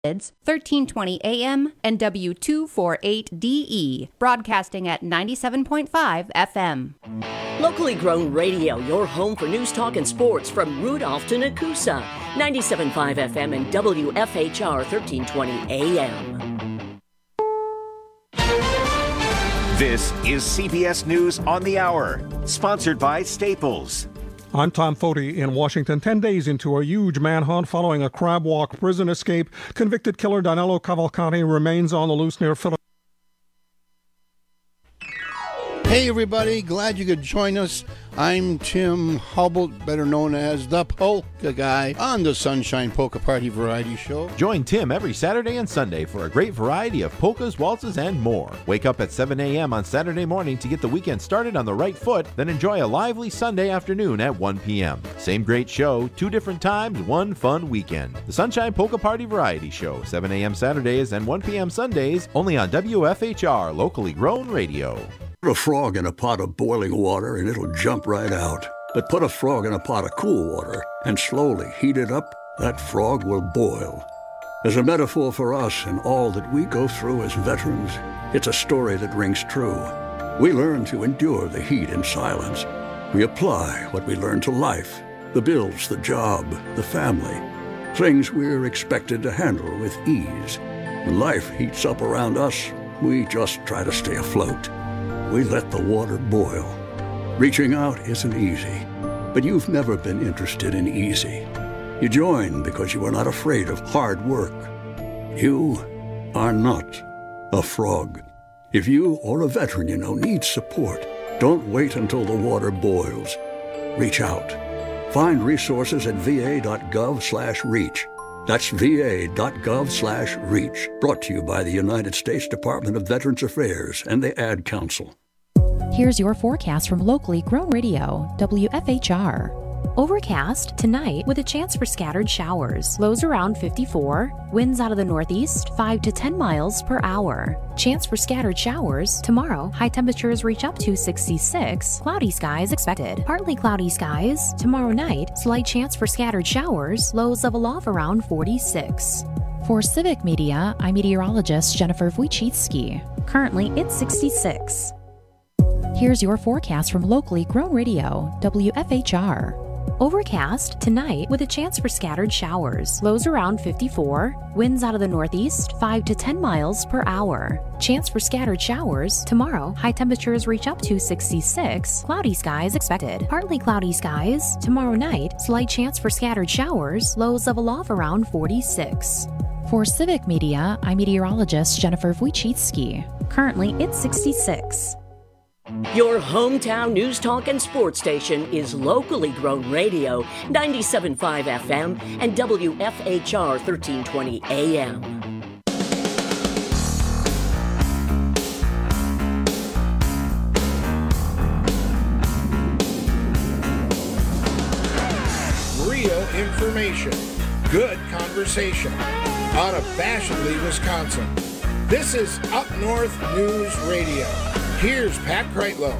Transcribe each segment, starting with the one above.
Rapids, 1320 AM and W248DE, broadcasting at 97.5 FM. Locally grown radio, your home for news, talk, and sports from Rudolph to Nakusa, 97.5 FM and WFHR 1320 AM. This is CBS News on the Hour, sponsored by Staples. I'm Tom Foti in Washington. 10 days into a huge manhunt following a Crab Walk prison escape, convicted killer Danilo Cavalcanti remains on the loose near Philadelphia. Hey everybody, glad you could join us. I'm Tim Hubble, better known as the Polka Guy, on the Sunshine Polka Party Variety Show. Join Tim every Saturday and Sunday for a great variety of polkas, waltzes, and more. Wake up at 7 a.m. on Saturday morning to get the weekend started on the right foot, then enjoy a lively Sunday afternoon at 1 p.m. Same great show, 2 different times, one fun weekend. The Sunshine Polka Party Variety Show, 7 a.m. Saturdays and 1 p.m. Sundays, only on WFHR, locally grown radio. Put a frog in a pot of boiling water and it'll jump right out. But put a frog in a pot of cool water and slowly heat it up, that frog will boil. As a metaphor for us and all that we go through as veterans, it's a story that rings true. We learn to endure the heat in silence. We apply what we learn to life, the bills, the job, the family, things we're expected to handle with ease. When life heats up around us, we just try to stay afloat. We let the water boil. Reaching out isn't easy, but you've never been interested in easy. You join because you are not afraid of hard work. You are not a frog. If you or a veteran you know needs support, don't wait until the water boils. Reach out. Find resources at va.gov/reach. That's va.gov/reach. Brought to you by the United States Department of Veterans Affairs and the Ad Council. Here's your forecast from locally grown radio, WFHR. Overcast tonight with a chance for scattered showers. Lows around 54. Winds out of the northeast 5 to 10 miles per hour. Chance for scattered showers tomorrow. High temperatures reach up to 66. Cloudy skies expected. Partly cloudy skies tomorrow night. Slight chance for scattered showers. Lows level off around 46. For Civic Media, I'm meteorologist Jennifer Wojcicki. Currently, it's 66. Here's your forecast from locally grown radio, WFHR. Overcast tonight with a chance for scattered showers. Lows around 54. Winds out of the northeast 5 to 10 miles per hour. Chance for scattered showers tomorrow. High temperatures reach up to 66. Cloudy skies expected. Partly cloudy skies tomorrow night. Slight chance for scattered showers. Lows level off around 46. For Civic Media, I'm meteorologist Jennifer Wojcicki. Currently, it's 66. Your hometown news, talk, and sports station is locally grown radio, 97.5 FM and WFHR 1320 AM. Real information, good conversation, unabashedly Wisconsin. This is Up North News Radio. Here's Pat Kreitlow.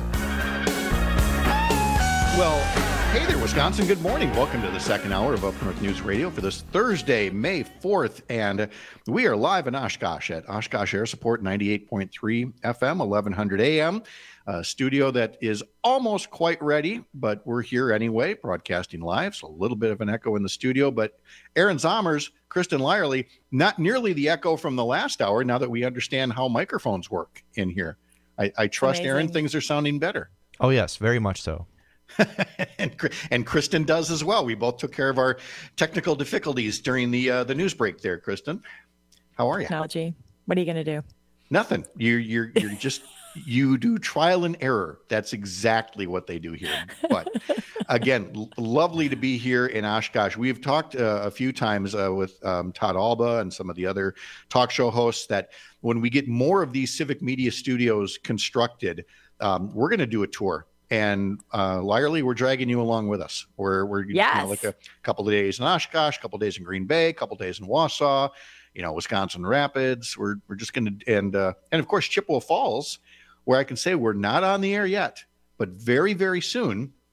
Well, hey there, Wisconsin. Good morning. Welcome to the second hour of Up North News Radio for this Thursday, May 4th. And we are live in Oshkosh at Oshkosh Air Support 98.3 FM, 1100 AM. A studio that is almost quite ready, but we're here anyway, broadcasting live. So a little bit of an echo in the studio. But Aaron Zommers, Kristen Lyerly, not nearly the echo from the last hour now that we understand how microphones work in here. I trust, Aaron, things are sounding better. Oh, yes, very much so. and Kristen does as well. We both took care of our technical difficulties during the news break there, Kristen. How are you? Technology. What are you going to do? Nothing. You're just, you do trial and error. That's exactly what they do here. But again, lovely to be here in Oshkosh. We've talked a few times with Todd Alba and some of the other talk show hosts that when we get more of these civic media studios constructed, we're going to do a tour. And Lyerly, we're dragging you along with us. We're like a couple of days in Oshkosh, a couple of days in Green Bay, a couple of days in Wausau, Wisconsin Rapids. We're just going to, and of course, Chippewa Falls, where I can say we're not on the air yet, but very, very soon.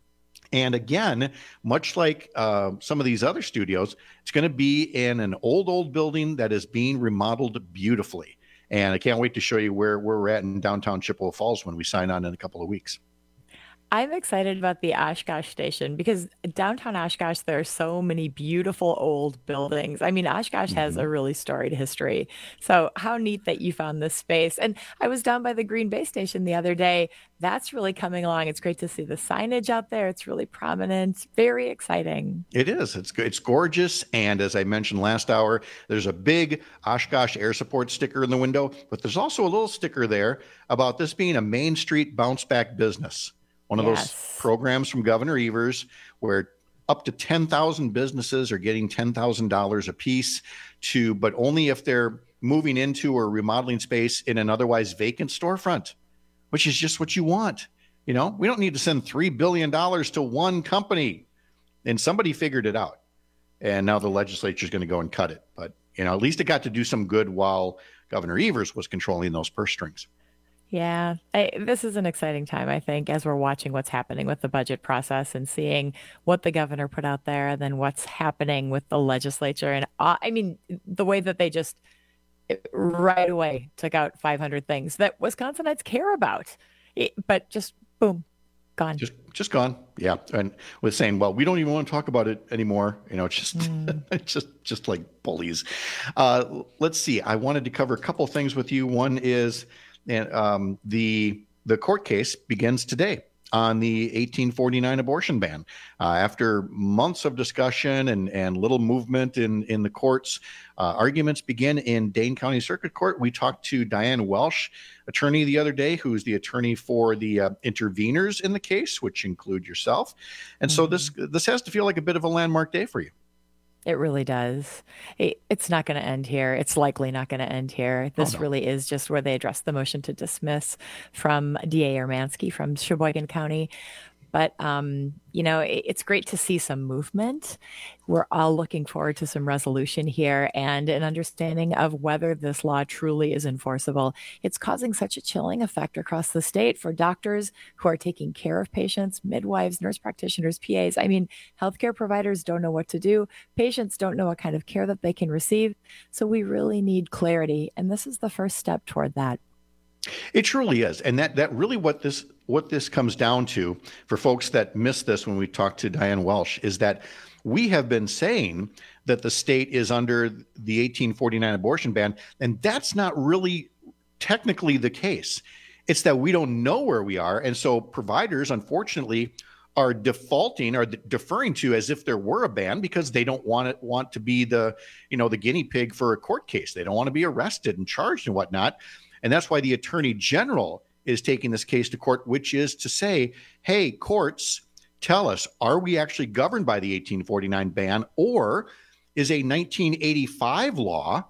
And again, much like some of these other studios, it's going to be in an old building that is being remodeled beautifully. And I can't wait to show you where we're at in downtown Chippewa Falls when we sign on in a couple of weeks. I'm excited about the Oshkosh station because downtown Oshkosh, there are so many beautiful old buildings. I mean, Oshkosh has a really storied history. So how neat that you found this space. And I was down by the Green Bay station the other day. That's really coming along. It's great to see the signage out there. It's really prominent. Very exciting. It is. It's gorgeous. And as I mentioned last hour, there's a big Oshkosh Air Support sticker in the window, but there's also a little sticker there about this being a Main Street bounce back business. One of those programs from Governor Evers where up to 10,000 businesses are getting $10,000 a piece but only if they're moving into or remodeling space in an otherwise vacant storefront, which is just what you want. We don't need to send $3 billion to one company. And somebody figured it out. And now the legislature is going to go and cut it. But, at least it got to do some good while Governor Evers was controlling those purse strings. Yeah, this is an exciting time, I think, as we're watching what's happening with the budget process and seeing what the governor put out there and then what's happening with the legislature. And I mean, the way that they just right away took out 500 things that Wisconsinites care about, but just boom, gone. Just gone. Yeah. And with saying, well, we don't even want to talk about it anymore. It's just like bullies. Let's see. I wanted to cover a couple things with you. One is, and the court case begins today on the 1849 abortion ban. After months of discussion and little movement in the courts, arguments begin in Dane County Circuit Court. We talked to Diane Welsh, attorney, the other day, who's the attorney for the interveners in the case, which include yourself. And so this has to feel like a bit of a landmark day for you. It really does. It's not going to end here. It's likely not going to end here. This really is just where they address the motion to dismiss from DA Ermansky from Sheboygan County. But, it's great to see some movement. We're all looking forward to some resolution here and an understanding of whether this law truly is enforceable. It's causing such a chilling effect across the state for doctors who are taking care of patients, midwives, nurse practitioners, PAs. I mean, healthcare providers don't know what to do. Patients don't know what kind of care that they can receive. So we really need clarity. And this is the first step toward that. It truly is. And that really what this comes down to for folks that missed this when we talked to Diane Welsh is that we have been saying that the state is under the 1849 abortion ban, and that's not really technically the case. It's that we don't know where we are. And so providers, unfortunately, are defaulting or deferring to as if there were a ban because they don't want to be the guinea pig for a court case. They don't want to be arrested and charged and whatnot. And that's why the Attorney General is taking this case to court, which is to say, hey, courts, tell us, are we actually governed by the 1849 ban, or is a 1985 law,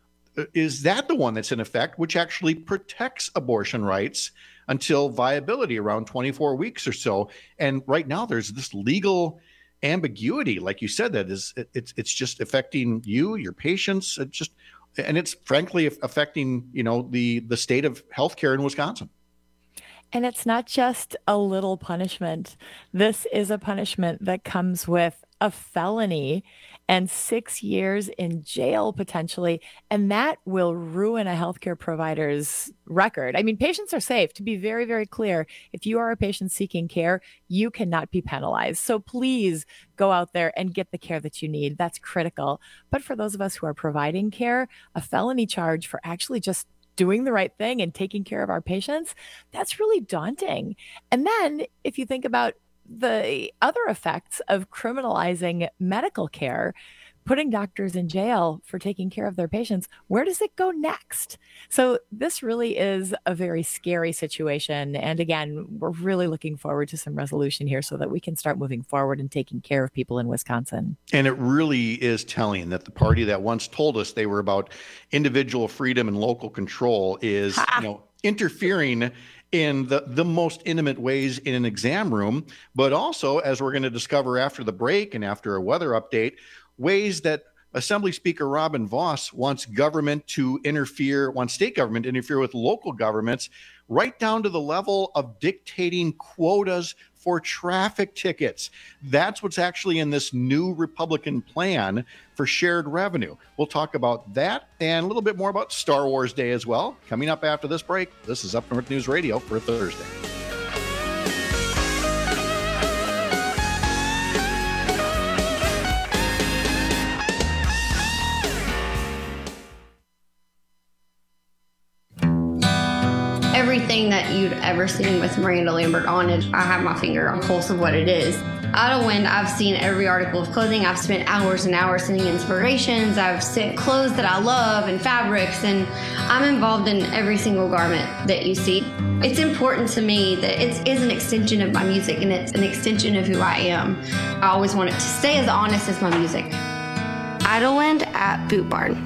is that the one that's in effect, which actually protects abortion rights until viability around 24 weeks or so? And right now there's this legal ambiguity, like you said, that is, it's just affecting you, your patients, and it's frankly affecting, the state of healthcare in Wisconsin. And it's not just a little punishment. This is a punishment that comes with a felony and 6 years in jail potentially. And that will ruin a healthcare provider's record. I mean, patients are safe. To be very, very clear, if you are a patient seeking care, you cannot be penalized. So please go out there and get the care that you need. That's critical. But for those of us who are providing care, a felony charge for actually just doing the right thing and taking care of our patients, that's really daunting. And then if you think about the other effects of criminalizing medical care, putting doctors in jail for taking care of their patients, where does it go next? So this really is a very scary situation. And again, we're really looking forward to some resolution here so that we can start moving forward and taking care of people in Wisconsin. And it really is telling that the party that once told us they were about individual freedom and local control is, interfering in the most intimate ways in an exam room, but also, as we're going to discover after the break and after a weather update, ways that Assembly Speaker Robin Vos wants state government to interfere with local governments, right down to the level of dictating quotas for traffic tickets. That's what's actually in this new Republican plan for shared revenue. We'll talk about that and a little bit more about Star Wars Day as well. Coming up after this break, this is Up North News Radio for Thursday. Everything that you'd ever seen with Miranda Lambert on it, I have my finger on the pulse of what it is. Idlewind, I've seen every article of clothing. I've spent hours and hours sending inspirations. I've sent clothes that I love and fabrics, and I'm involved in every single garment that you see. It's important to me that it is an extension of my music, and it's an extension of who I am. I always want it to stay as honest as my music. Idlewind at Boot Barn.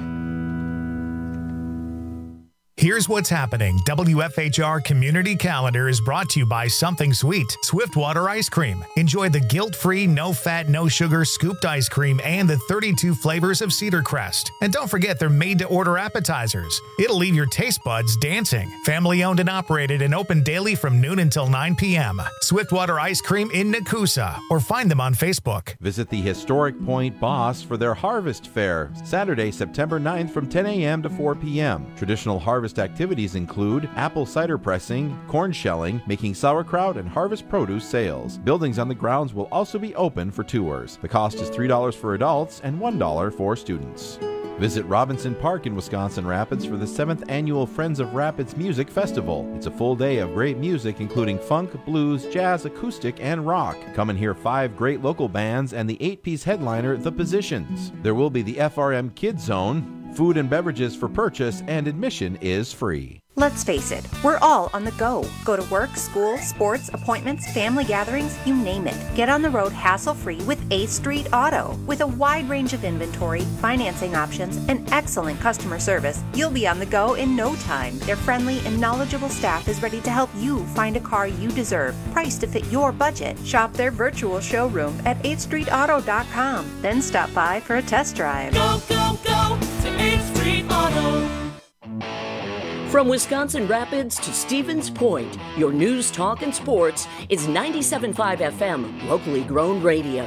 Here's what's happening. WFHR Community Calendar is brought to you by Something Sweet, Swiftwater Ice Cream. Enjoy the guilt-free, no-fat, no-sugar scooped ice cream and the 32 flavors of Cedar Crest. And don't forget they're made-to-order appetizers. It'll leave your taste buds dancing. Family-owned and operated and open daily from noon until 9 p.m. Swiftwater Ice Cream in Nakusa, or find them on Facebook. Visit the historic Point Boss for their Harvest Fair, Saturday, September 9th from 10 a.m. to 4 p.m. Traditional harvest activities include apple cider pressing, corn shelling, making sauerkraut, and harvest produce sales. Buildings on the grounds will also be open for tours. The cost is $3 for adults and $1 for students. Visit Robinson Park in Wisconsin Rapids for the 7th Annual Friends of Rapids Music Festival. It's a full day of great music including funk, blues, jazz, acoustic, and rock. Come and hear 5 great local bands and the 8-piece headliner, The Positions. There will be the FRM Kids Zone, food and beverages for purchase, and admission is free. Let's face it, we're all on the go. Go to work, school, sports, appointments, family gatherings, you name it. Get on the road hassle-free with 8th Street Auto. With a wide range of inventory, financing options, and excellent customer service, you'll be on the go in no time. Their friendly and knowledgeable staff is ready to help you find a car you deserve, priced to fit your budget. Shop their virtual showroom at 8thstreetauto.com. Then stop by for a test drive. Go, go, go to 8th Street Auto. From Wisconsin Rapids to Stevens Point, your news, talk, and sports is 97.5 FM, locally grown radio.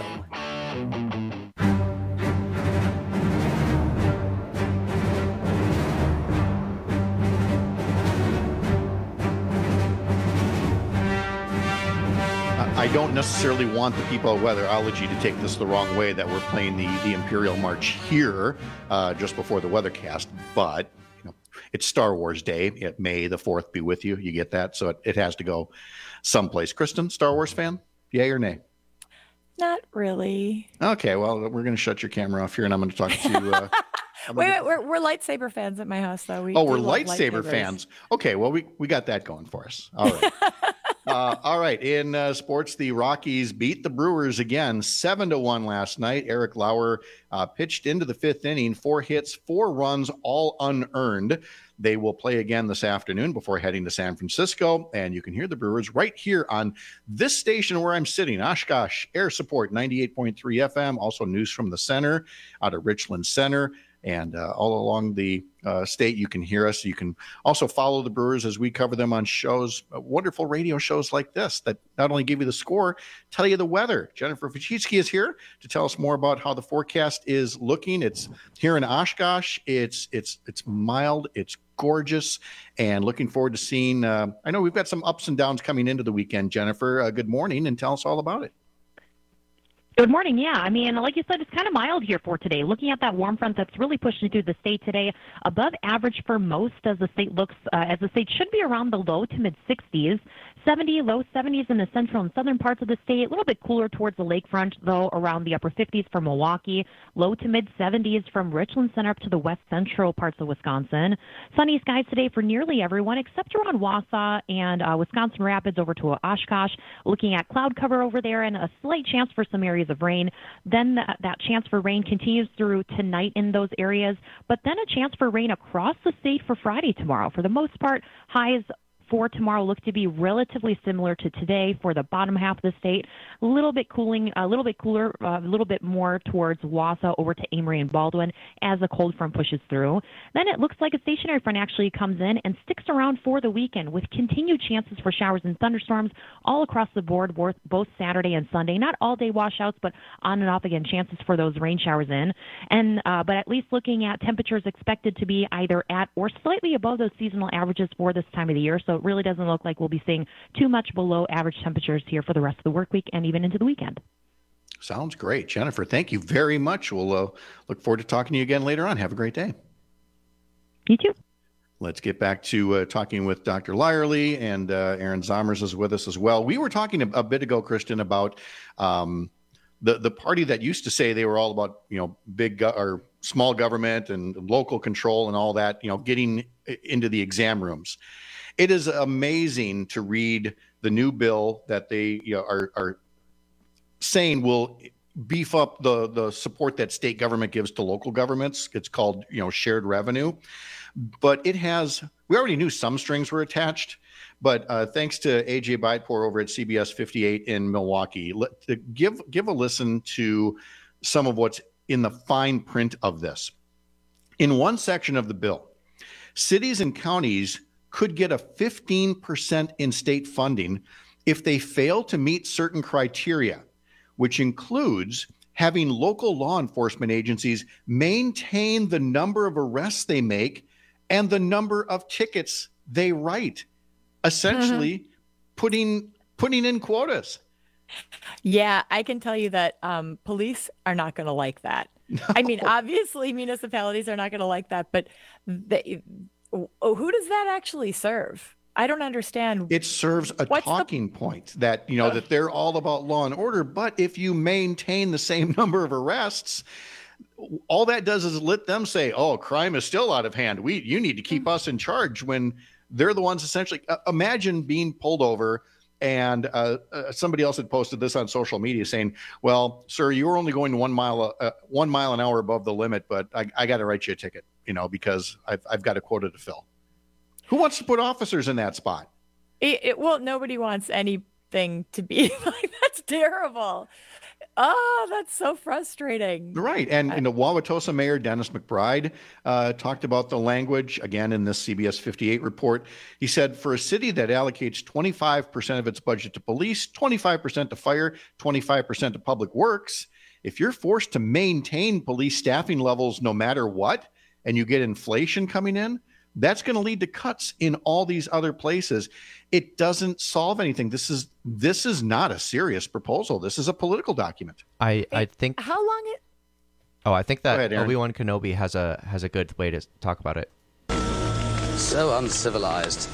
I don't necessarily want the people of weatherology to take this the wrong way that we're playing the Imperial March here just before the weathercast, but it's Star Wars Day. May the 4th be with you. You get that? So it has to go someplace. Kristen, Star Wars fan? Yay or nay? Not really. Okay, well, we're going to shut your camera off here, and I'm going to talk to Wait, we're lightsaber fans at my house, though. We're lightsaber fans. Okay, well, we got that going for us. All right. All right. In sports, the Rockies beat the Brewers again, 7-1 last night. Eric Lauer pitched into the 5th inning, 4 hits, 4 runs, all unearned. They will play again this afternoon before heading to San Francisco. And you can hear the Brewers right here on this station where I'm sitting, Oshkosh Air Support 98.3 FM. Also news from the center out of Richland Center. And all along the state, you can hear us. You can also follow the Brewers as we cover them on shows, wonderful radio shows like this that not only give you the score, tell you the weather. Jennifer Fuchitsky is here to tell us more about how the forecast is looking. It's here in Oshkosh. It's mild. It's gorgeous. And looking forward to seeing, I know we've got some ups and downs coming into the weekend. Jennifer, good morning, and tell us all about it. Good morning. Yeah, I mean, like you said, it's kind of mild here for today. Looking at that warm front that's really pushing through the state today, above average for most as the state looks, as the state should be around the low to mid 60s. 70, low 70s in the central and southern parts of the state. A little bit cooler towards the lakefront, though, around the upper 50s for Milwaukee. Low to mid 70s from Richland Center up to the west central parts of Wisconsin. Sunny skies today for nearly everyone except around Wausau and Wisconsin Rapids over to Oshkosh. Looking at cloud cover over there and a slight chance for some areas of rain. Then that chance for rain continues through tonight in those areas, but then a chance for rain across the state for Friday tomorrow. For the most part, highs for tomorrow look to be relatively similar to today for the bottom half of the state. A little bit cooler, a little bit more towards Wausau over to Amory and Baldwin as the cold front pushes through. Then it looks like a stationary front actually comes in and sticks around for the weekend with continued chances for showers and thunderstorms all across the board, both Saturday and Sunday. Not all day washouts, but on and off again chances for those rain showers in. And but at least looking at temperatures expected to be either at or slightly above those seasonal averages for this time of the year. So it really doesn't look like we'll be seeing too much below average temperatures here for the rest of the work week and even into the weekend. Sounds great. Jennifer, thank you very much. We'll look forward to talking to you again later on. Have a great day. You too. Let's get back to talking with Dr. Lyerly, and Aaron Zomers is with us as well. We were talking a bit ago, Kristen, about the party that used to say they were all about, big or small government and local control and all that, getting into the exam rooms. It is amazing to read the new bill that they are saying will beef up the support that state government gives to local governments. It's called, shared revenue. But we already knew some strings were attached, but thanks to AJ Beitpour over at CBS 58 in Milwaukee, give a listen to some of what's in the fine print of this. In one section of the bill, cities and counties could get a 15% in state funding if they fail to meet certain criteria, which includes having local law enforcement agencies maintain the number of arrests they make and the number of tickets they write, essentially putting in quotas. Yeah, I can tell you that police are not going to like that. No. I mean, obviously municipalities are not going to like that, but who does that actually serve? I don't understand. It serves a talking point that, that they're all about law and order, but if you maintain the same number of arrests, all that does is let them say, oh, crime is still out of hand. You need to keep us in charge, when they're the ones essentially. Imagine being pulled over and somebody else had posted this on social media saying, well, sir, you were only going 1 mile an hour above the limit, but I got to write you a ticket, because I've got a quota to fill. Who wants to put officers in that spot? Well, nobody wants anything to be like, that's terrible. Oh, that's so frustrating. Right. And the Wauwatosa Mayor Dennis McBride talked about the language again in this CBS 58 report. He said, for a city that allocates 25% of its budget to police, 25% to fire, 25% to public works, if you're forced to maintain police staffing levels no matter what, and you get inflation coming in, that's going to lead to cuts in all these other places. It doesn't solve anything. This is not a serious proposal. This is a political document. I think. How long it? Oh, I think that ahead, Obi-Wan Kenobi has a good way to talk about it. So uncivilized.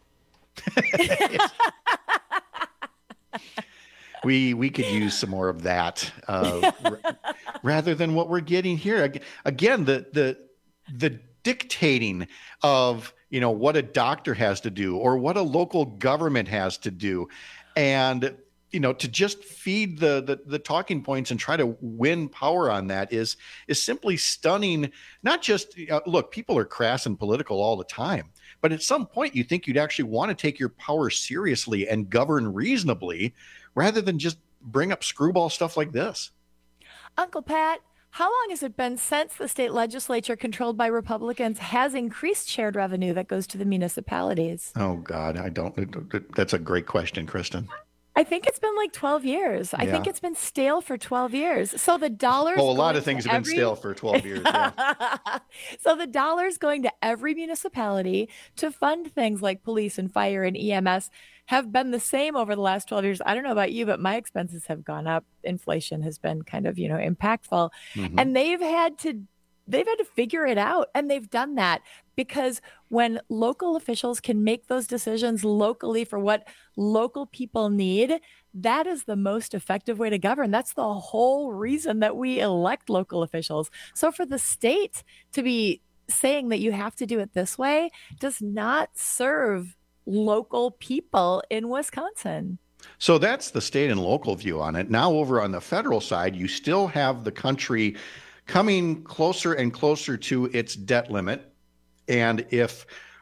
We could use some more of that rather than what we're getting here. Again, the dictating of what a doctor has to do or what a local government has to do, and to just feed the talking points and try to win power on that is simply stunning. Not just look, people are crass and political all the time, but at some point you think you'd actually want to take your power seriously and govern reasonably rather than just bring up screwball stuff like this. Uncle Pat, how long has it been since the state legislature controlled by Republicans has increased shared revenue that goes to the municipalities? Oh, God, that's a great question, Kristen. I think it's been like 12 years. I think it's been stale for 12 years. So the dollars. Well, a lot of things have been stale for 12 years. Yeah. So the dollars going to every municipality to fund things like police and fire and EMS have been the same over the last 12 years. I don't know about you, but my expenses have gone up. Inflation has been kind of, impactful. Mm-hmm. And they've had to figure it out. And they've done that because when local officials can make those decisions locally for what local people need, that is the most effective way to govern. That's the whole reason that we elect local officials. So for the state to be saying that you have to do it this way does not serve local people in Wisconsin. So that's the state and local view on it. Now over on the federal side, you still have the country coming closer and closer to its debt limit. And if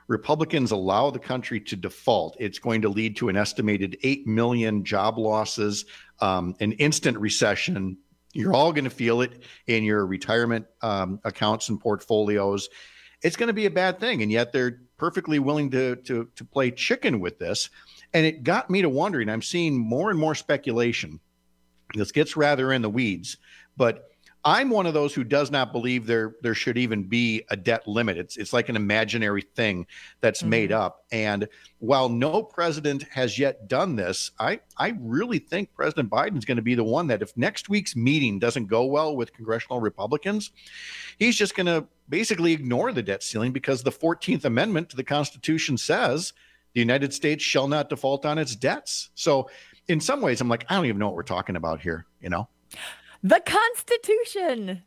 Republicans allow the country to default, it's going to lead to an estimated 8 million job losses, an instant recession. You're all going to feel it in your retirement accounts and portfolios. It's going to be a bad thing. And yet they're perfectly willing to play chicken with this. And it got me to wondering, I'm seeing more and more speculation. This gets rather in the weeds, but I'm one of those who does not believe there should even be a debt limit. It's like an imaginary thing that's made up. And while no president has yet done this, I really think President Biden's going to be the one that if next week's meeting doesn't go well with congressional Republicans, he's just going to basically ignore the debt ceiling because the 14th Amendment to the Constitution says the United States shall not default on its debts. So in some ways, I'm like, I don't even know what we're talking about here, you know? The Constitution.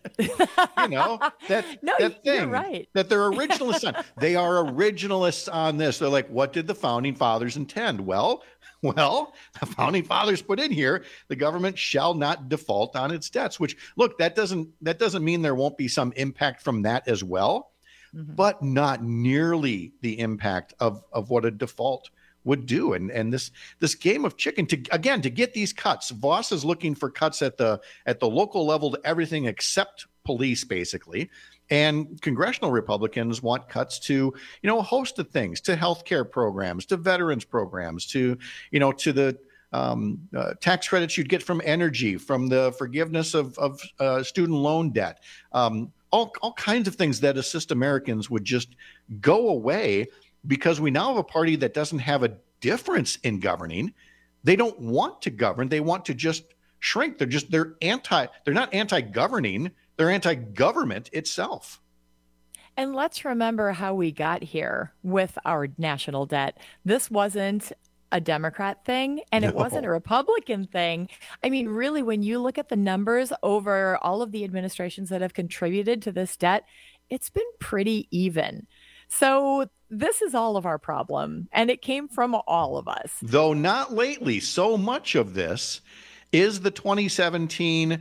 You know, that thing you're right. that they're originalists on. They are originalists on this. They're like, what did the founding fathers intend? Well, the founding fathers put in here, the government shall not default on its debts, which, look, that doesn't mean there won't be some impact from that as well, but not nearly the impact of what a default would do. And this game of chicken to get these cuts. Voss is looking for cuts at the local level to everything except police, basically. And congressional Republicans want cuts to, a host of things, to healthcare programs, to veterans programs, to the tax credits you'd get from energy, from the forgiveness of student loan debt, all kinds of things that assist Americans would just go away. Because we now have a party that doesn't have a difference in governing. They don't want to govern. They want to just shrink. They're not anti-governing. They're anti-government itself. And let's remember how we got here with our national debt. This wasn't a Democrat thing, and it wasn't a Republican thing. I mean, really, when you look at the numbers over all of the administrations that have contributed to this debt, it's been pretty even. So this is all of our problem, and it came from all of us. Though not lately. So much of this is the 2017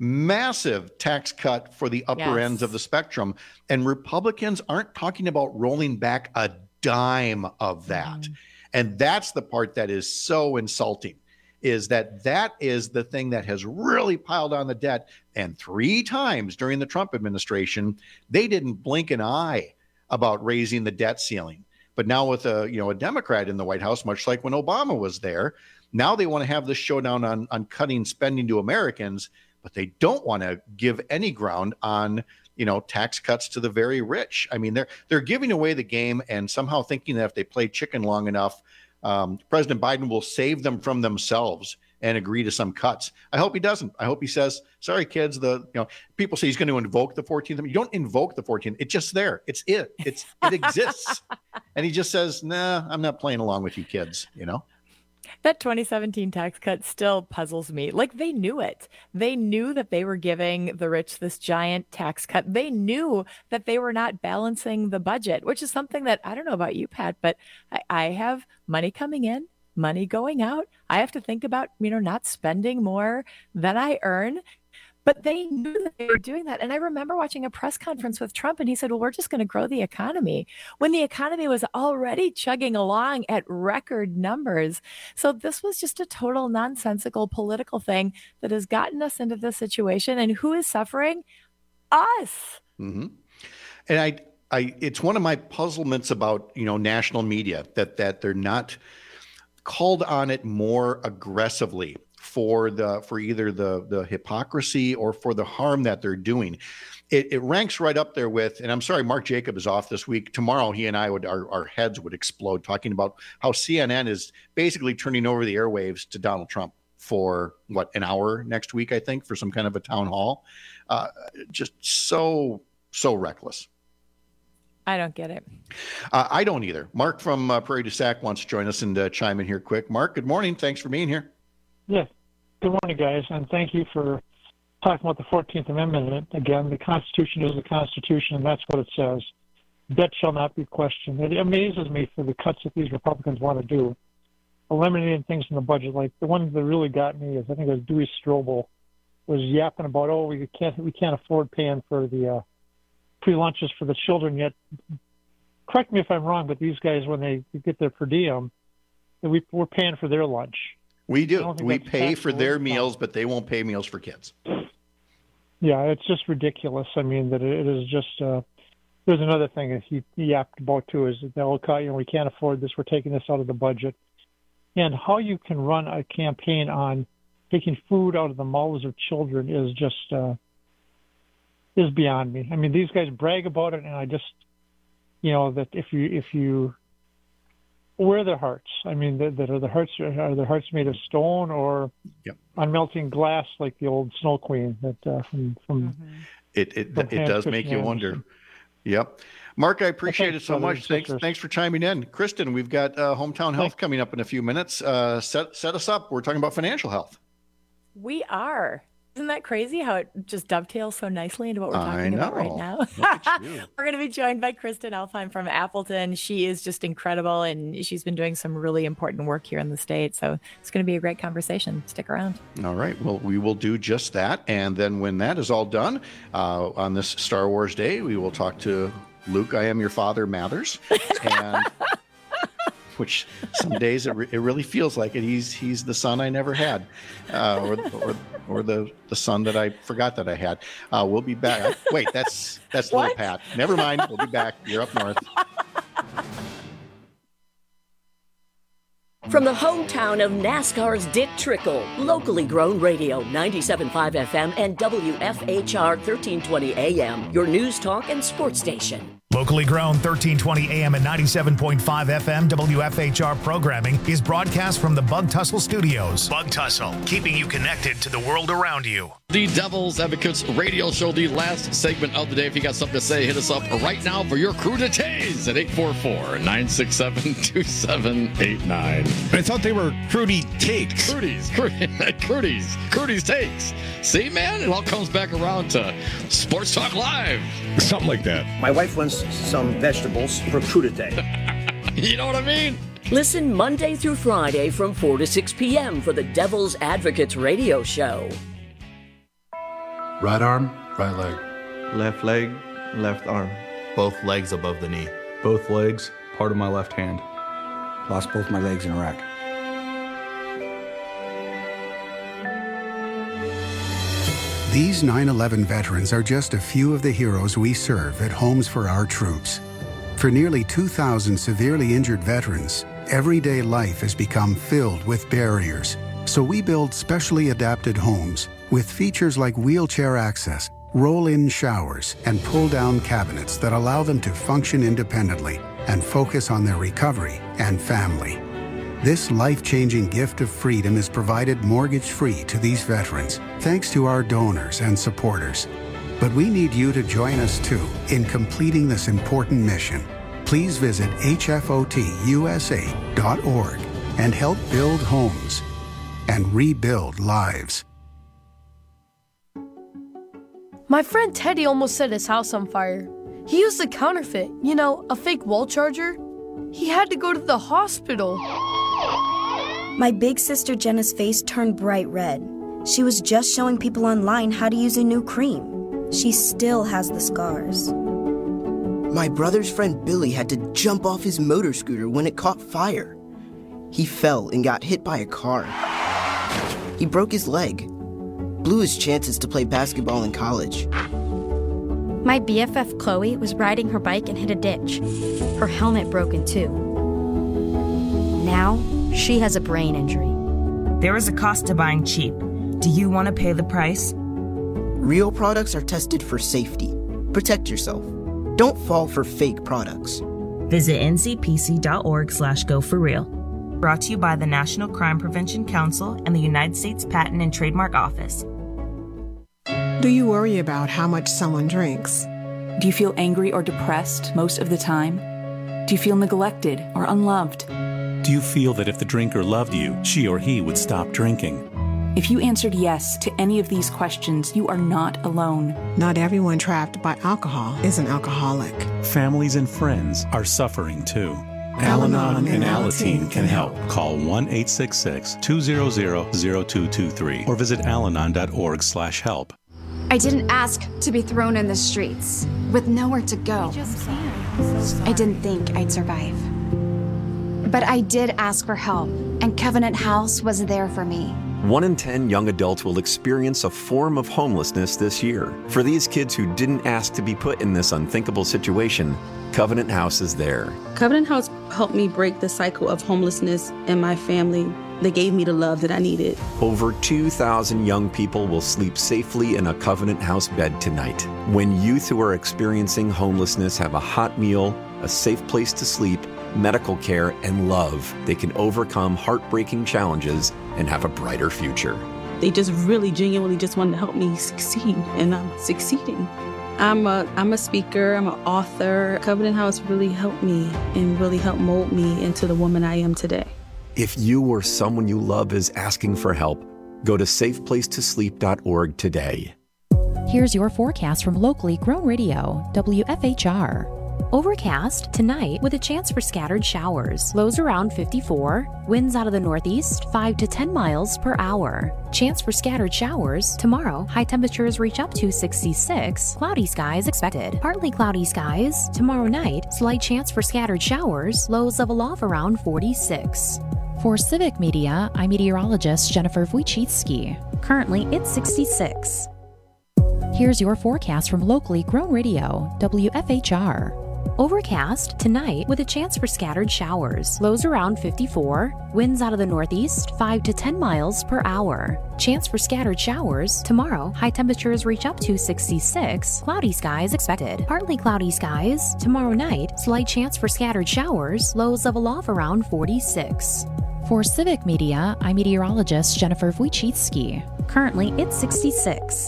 massive tax cut for the upper ends of the spectrum, and Republicans aren't talking about rolling back a dime of that. And that's the part that is so insulting, is that is the thing that has really piled on the debt. And 3 times during the Trump administration, they didn't blink an eye about raising the debt ceiling. But now with a Democrat in the White House, much like when Obama was there, now they want to have this showdown on cutting spending to Americans, but they don't want to give any ground on, tax cuts to the very rich. I mean, they're giving away the game and somehow thinking that if they play chicken long enough, President Biden will save them from themselves and agree to some cuts. I hope he doesn't. I hope he says, sorry, kids, people say he's going to invoke the 14th. You don't invoke the 14th. It's just there. It exists. And he just says, nah, I'm not playing along with you kids, That 2017 tax cut still puzzles me. Like, they knew it. They knew that they were giving the rich this giant tax cut. They knew that they were not balancing the budget, which is something that, I don't know about you, Pat, but I have money coming in, money going out. I have to think about, not spending more than I earn. But they knew that they were doing that. And I remember watching a press conference with Trump, and he said, well, we're just going to grow the economy, when the economy was already chugging along at record numbers. So this was just a total nonsensical political thing that has gotten us into this situation. And who is suffering? Us. Mm-hmm. And it's one of my puzzlements about, national media, that they're not called on it more aggressively for either the hypocrisy or for the harm that they're doing. It ranks right up there with, and I'm sorry, Mark Jacob is off this week. Tomorrow, he and I our heads would explode talking about how CNN is basically turning over the airwaves to Donald Trump for an hour next week, I think, for some kind of a town hall. Just so reckless. I don't get it. I don't either. Mark from Prairie du Sac wants to join us and chime in here quick. Mark, good morning. Thanks for being here. Yes. Good morning, guys, and thank you for talking about the 14th Amendment. Again, the Constitution is the Constitution, and that's what it says. Debt shall not be questioned. It amazes me for the cuts that these Republicans want to do, eliminating things in the budget. Like the one that really got me is, I think it was Dewey Strobel was yapping about, we can't afford paying for the free lunches for the children, yet correct me if I'm wrong, but these guys, when they get their per diem, we're paying for their lunch. We do. We pay for their meals, but they won't pay meals for kids. Yeah, it's just ridiculous. I mean, that it is just. There's another thing that he yapped about too, is that we can't afford this. We're taking this out of the budget, and how you can run a campaign on taking food out of the mouths of children is just is beyond me. I mean, these guys brag about it, and I just, that if you where are their hearts? I mean, are their hearts made of stone or on melting glass like the old Snow Queen that from It does make you wonder. Yep. Mark, I appreciate it so much. Thanks for chiming in. Kristen, we've got Hometown Health coming up in a few minutes. Set us up. We're talking about financial health. We are. Isn't that crazy how it just dovetails so nicely into what we're talking about right now? We're going to be joined by Kristen Elfheim from Appleton. She is just incredible, and she's been doing some really important work here in the state. So it's going to be a great conversation. Stick around. All right. Well, we will do just that. And then when that is all done, on this Star Wars Day, we will talk to Luke, I Am Your Father Mathers. And which some days it really feels like it. He's the son I never had, or the son that I forgot that I had. We'll be back. Wait, that's little Pat. Never mind. We'll be back. You're up north. From the hometown of NASCAR's Dick Trickle, locally grown radio, 97.5 FM and WFHR 1320 AM, your news, talk, and sports station. Locally grown 1320 AM and 97.5 FM WFHR programming is broadcast from the Bug Tussle Studios. Bug Tussle, keeping you connected to the world around you. The Devil's Advocates radio show, the last segment of the day. If you got something to say, hit us up right now for your crew to tase at 844-967-2789. I thought they were Crudy Takes. Crudy's Takes. See, man, it all comes back around to Sports Talk Live. Something like that. My wife wants some vegetables for crudité. You know what I mean? Listen Monday through Friday from 4 to 6 p.m. for the Devil's Advocates radio show. Right arm, right leg. Left leg, left arm. Both legs above the knee. Both legs, part of my left hand. Lost both my legs in Iraq. These 9/11 veterans are just a few of the heroes we serve at Homes for Our Troops. For nearly 2,000 severely injured veterans, everyday life has become filled with barriers. So we build specially adapted homes with features like wheelchair access, roll-in showers, and pull-down cabinets that allow them to function independently and focus on their recovery and family. This life-changing gift of freedom is provided mortgage-free to these veterans, thanks to our donors and supporters. But we need you to join us, too, in completing this important mission. Please visit hfotusa.org and help build homes and rebuild lives. My friend Teddy almost set his house on fire. He used a counterfeit, a fake wall charger. He had to go to the hospital. My big sister Jenna's face turned bright red. She was just showing people online how to use a new cream. She still has the scars. My brother's friend Billy had to jump off his motor scooter when it caught fire. He fell and got hit by a car. He broke his leg, blew his chances to play basketball in college. My BFF Chloe was riding her bike and hit a ditch. Her helmet broke in two. Now, she has a brain injury. There is a cost to buying cheap. Do you want to pay the price? Real products are tested for safety. Protect yourself. Don't fall for fake products. Visit ncpc.org/go4real. Brought to you by the National Crime Prevention Council and the United States Patent and Trademark Office. Do you worry about how much someone drinks? Do you feel angry or depressed most of the time? Do you feel neglected or unloved? Do you feel that if the drinker loved you, she or he would stop drinking? If you answered yes to any of these questions, you are not alone. Not everyone trapped by alcohol is an alcoholic. Families and friends are suffering too. Al-Anon and Alateen can help. Call 1-866-200-0223 or visit alanon.org/help. I didn't ask to be thrown in the streets with nowhere to go. We just can. I didn't think I'd survive. But I did ask for help, and Covenant House was there for me. 1 in 10 young adults will experience a form of homelessness this year. For these kids who didn't ask to be put in this unthinkable situation, Covenant House is there. Covenant House helped me break the cycle of homelessness in my family. They gave me the love that I needed. Over 2,000 young people will sleep safely in a Covenant House bed tonight. When youth who are experiencing homelessness have a hot meal, a safe place to sleep, medical care, and love, they can overcome heartbreaking challenges and have a brighter future. They just really genuinely just wanted to help me succeed, and I'm succeeding. I'm a speaker, I'm an author. Covenant House really helped me and really helped mold me into the woman I am today. If you or someone you love is asking for help, go to safeplacetosleep.org today. Here's your forecast from locally grown radio, WFHR. Overcast tonight with a chance for scattered showers. Lows around 54. Winds out of the northeast 5 to 10 miles per hour. Chance for scattered showers. Tomorrow, high temperatures reach up to 66. Cloudy skies expected. Partly cloudy skies. Tomorrow night, slight chance for scattered showers. Lows level off around 46. For Civic Media, I'm meteorologist Jennifer Wojcicki. Currently, it's 66. Here's your forecast from locally grown radio, WFHR. Overcast tonight with a chance for scattered showers. Lows around 54. Winds out of the northeast 5 to 10 miles per hour. Chance for scattered showers. Tomorrow, high temperatures reach up to 66. Cloudy skies expected. Partly cloudy skies. Tomorrow night, slight chance for scattered showers. Lows level off around 46. For Civic Media, I'm meteorologist Jennifer Wojcicki. Currently, it's 66.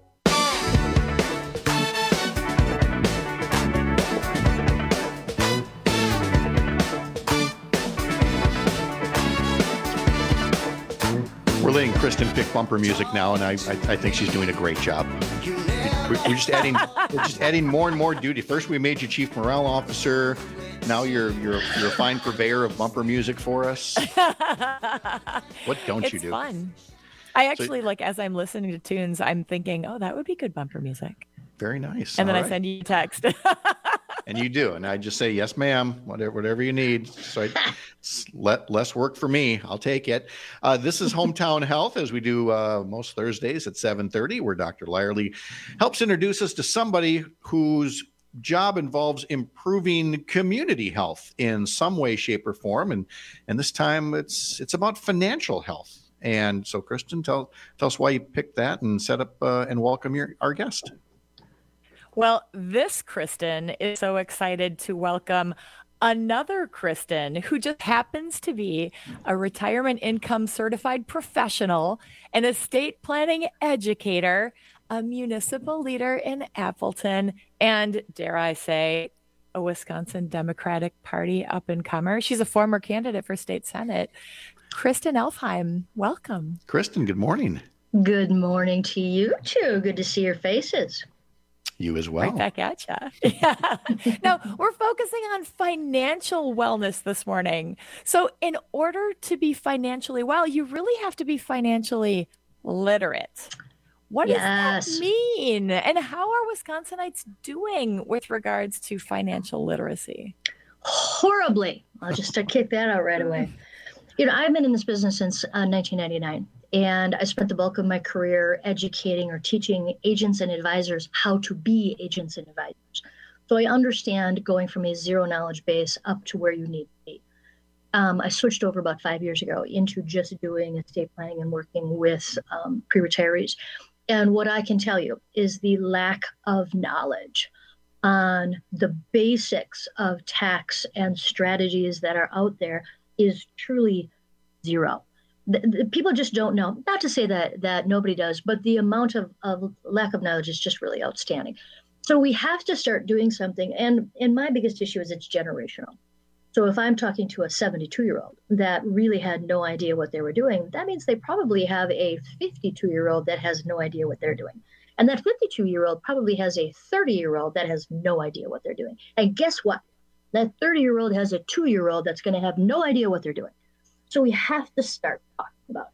We're letting Kristen pick bumper music now, and I think she's doing a great job. We're just adding more and more duty. First, we made you chief morale officer. Now you're a fine purveyor of bumper music for us. What don't you do? It's fun. I actually as I'm listening to tunes, I'm thinking, oh, that would be good bumper music. Very nice. And then I send you a text. And you do. And I just say, yes, ma'am, whatever you need. So less work for me. I'll take it. This is Hometown Health, as we do most Thursdays at 7:30, where Dr. Lyerly helps introduce us to somebody whose job involves improving community health in some way, shape, or form. And this time it's about financial health. And so, Kristen, tell us why you picked that and set up and welcome our guest. Well, this Kristen is so excited to welcome another Kristen who just happens to be a retirement income certified professional, an estate planning educator, a municipal leader in Appleton, and dare I say, a Wisconsin Democratic Party up-and-comer. She's a former candidate for state senate. Kristen Elfheim, welcome. Kristen, good morning. Good morning to you too. Good to see your faces. You as well. Right back at you. Yeah. Now, we're focusing on financial wellness this morning. So in order to be financially well, you really have to be financially literate. What does that mean? And how are Wisconsinites doing with regards to financial literacy? Horribly. I'll just kick that out right away. I've been in this business since 1999. And I spent the bulk of my career educating or teaching agents and advisors how to be agents and advisors. So I understand going from a zero knowledge base up to where you need to be. I switched over about 5 years ago into just doing estate planning and working with pre-retirees. And what I can tell you is the lack of knowledge on the basics of tax and strategies that are out there is truly zero. The people just don't know. Not to say that nobody does, but the amount of lack of knowledge is just really outstanding. So we have to start doing something. And my biggest issue is it's generational. So if I'm talking to a 72-year-old that really had no idea what they were doing, that means they probably have a 52-year-old that has no idea what they're doing. And that 52-year-old probably has a 30-year-old that has no idea what they're doing. And guess what? That 30-year-old has a 2-year-old that's going to have no idea what they're doing. So we have to start talking about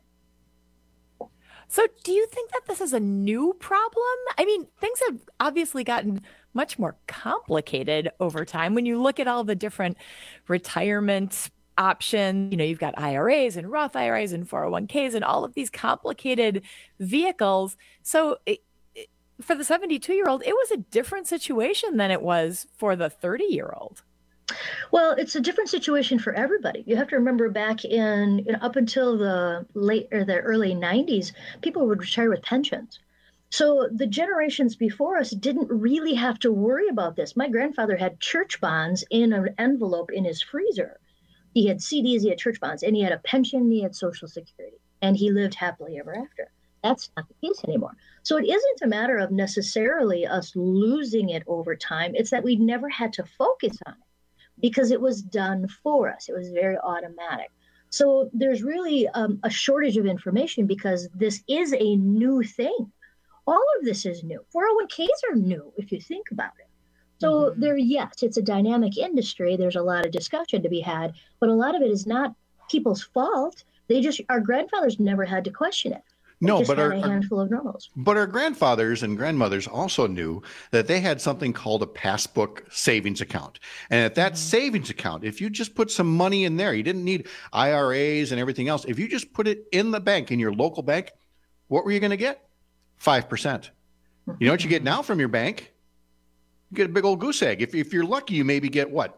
it. So do you think that this is a new problem? I mean, things have obviously gotten much more complicated over time. When you look at all the different retirement options, you've got IRAs and Roth IRAs and 401ks and all of these complicated vehicles. So for the 72-year-old, it was a different situation than it was for the 30-year-old. Well, it's a different situation for everybody. You have to remember back in up until the early 90s, people would retire with pensions. So the generations before us didn't really have to worry about this. My grandfather had church bonds in an envelope in his freezer. He had CDs, he had church bonds, and he had a pension, he had Social Security, and he lived happily ever after. That's not the case anymore. So it isn't a matter of necessarily us losing it over time. It's that we never had to focus on it because it was done for us. It was very automatic. So there's really a shortage of information because this is a new thing. All of this is new. 401ks are new if you think about it. So yes, it's a dynamic industry. There's a lot of discussion to be had, but a lot of it is not people's fault. Our grandfathers never had to question it. No, but a handful of normals. But our grandfathers and grandmothers also knew that they had something called a passbook savings account. And at that savings account, if you just put some money in there, you didn't need IRAs and everything else. If you just put it in the bank, in your local bank, what were you going to get? 5%. You know what you get now from your bank? You get a big old goose egg. If you're lucky, you maybe get what?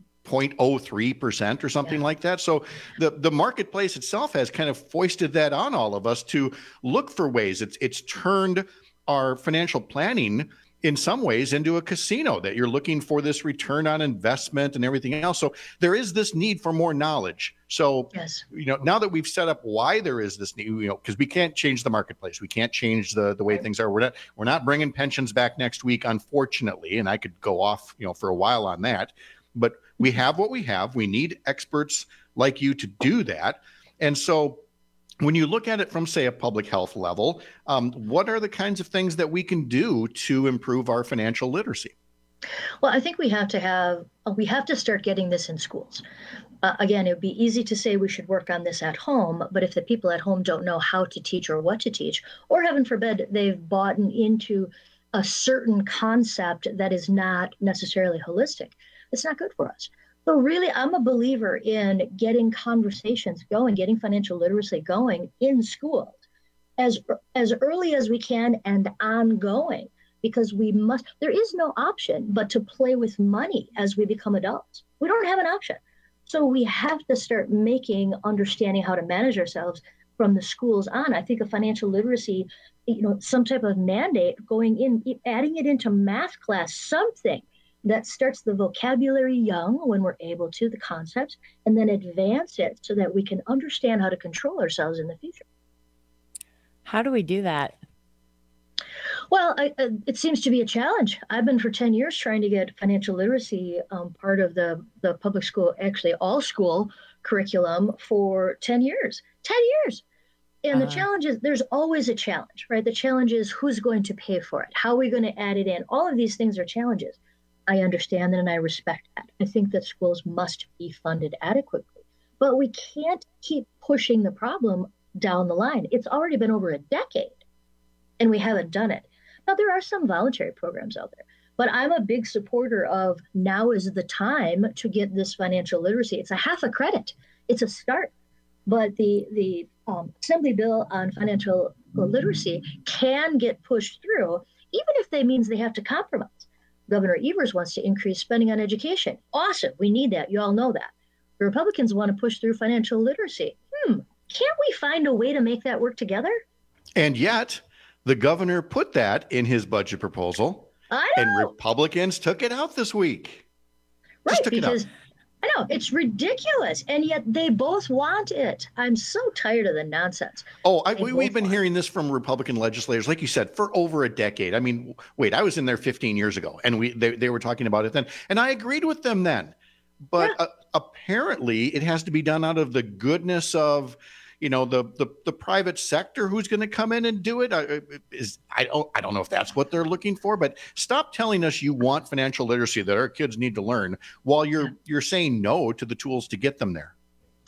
0.03% or something like that. So the marketplace itself has kind of foisted that on all of us to look for ways. It's turned our financial planning in some ways into a casino, that you're looking for this return on investment and everything else. So there is this need for more knowledge. So, now that we've set up why there is this need, because we can't change the marketplace. We can't change the way things are. We're not bringing pensions back next week, unfortunately. And I could go off, for a while on that. But we have what we have. We need experts like you to do that. And so when you look at it from, say, a public health level, what are the kinds of things that we can do to improve our financial literacy? Well, I think we have to start getting this in schools. Again, it would be easy to say we should work on this at home, but if the people at home don't know how to teach or what to teach, or heaven forbid, they've bought into a certain concept that is not necessarily holistic, it's not good for us. So really, I'm a believer in getting conversations going, getting financial literacy going in schools as early as we can and ongoing, because there is no option but to play with money as we become adults. We don't have an option. So we have to start understanding how to manage ourselves from the schools on. I think a financial literacy, some type of mandate going in, adding it into math class, something that starts the vocabulary young when we're able to, the concepts, and then advance it so that we can understand how to control ourselves in the future. How do we do that? Well, it seems to be a challenge. I've been for 10 years trying to get financial literacy part of the public school, actually all school curriculum for 10 years. 10 years. And the challenge is, there's always a challenge, right? The challenge is who's going to pay for it? How are we going to add it in? All of these things are challenges. I understand that and I respect that. I think that schools must be funded adequately. But we can't keep pushing the problem down the line. It's already been over a decade and we haven't done it. Now, there are some voluntary programs out there, but I'm a big supporter of now is the time to get this financial literacy. It's a half a credit. It's a start. But the Assembly bill on financial literacy can get pushed through, even if that means they have to compromise. Governor Evers wants to increase spending on education. Awesome. We need that. You all know that. The Republicans want to push through financial literacy. Can't we find a way to make that work together? And yet, the governor put that in his budget proposal. I know. And Republicans took it out this week. Right, because I know it's ridiculous. And yet they both want it. I'm so tired of the nonsense. We've been hearing this from Republican legislators, like you said, for over a decade. I mean, wait, I was in there 15 years ago and they were talking about it then. And I agreed with them then. But apparently it has to be done out of the goodness of, the private sector who's going to come in and do it. I don't know if that's what they're looking for, but stop telling us you want financial literacy that our kids need to learn while you're saying no to the tools to get them there.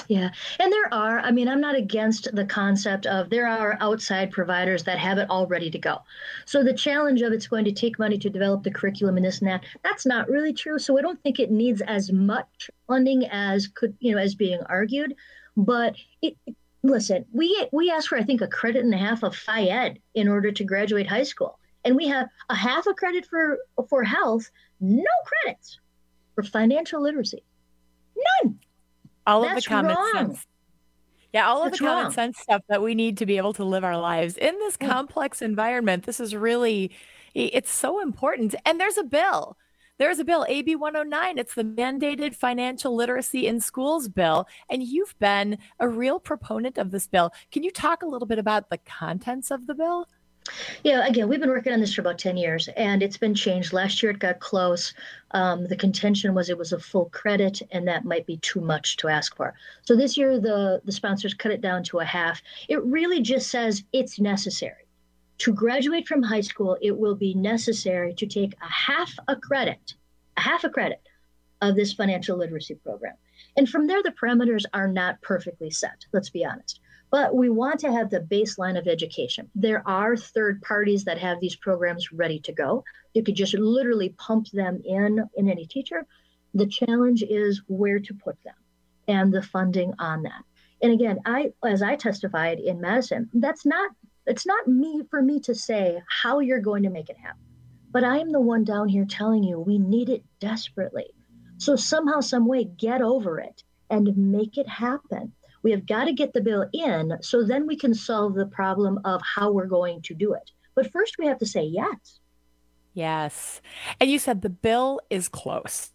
Yeah. And there are, I mean, I'm not against the concept of there are outside providers that have it all ready to go. So the challenge of it's going to take money to develop the curriculum and this and that, that's not really true. So I don't think it needs as much funding as could, as being argued. But listen, we asked for, I think, a credit and a half of Phi-Ed in order to graduate high school. And we have a half a credit for health, no credits for financial literacy. None. All of the common sense. Yeah, all of the common sense stuff that we need to be able to live our lives in this complex environment. This is really, it's so important. And there's a bill. There's a bill, AB 109. It's the mandated financial literacy in schools bill. And you've been a real proponent of this bill. Can you talk a little bit about the contents of the bill? Yeah, again, we've been working on this for about 10 years, and it's been changed. Last year, it got close. The contention was it was a full credit, and that might be too much to ask for. So this year, the sponsors cut it down to a half. It really just says it's necessary. To graduate from high school, it will be necessary to take a half a credit of this financial literacy program. And from there, the parameters are not perfectly set, let's be honest. But we want to have the baseline of education. There are third parties that have these programs ready to go. You could just literally pump them in any teacher. The challenge is where to put them and the funding on that. And again, as I testified in Madison, it's not for me to say how you're going to make it happen. But I am the one down here telling you we need it desperately. So somehow, some way, get over it and make it happen. We have got to get the bill in so then we can solve the problem of how we're going to do it. But first we have to say yes. Yes. And you said the bill is close.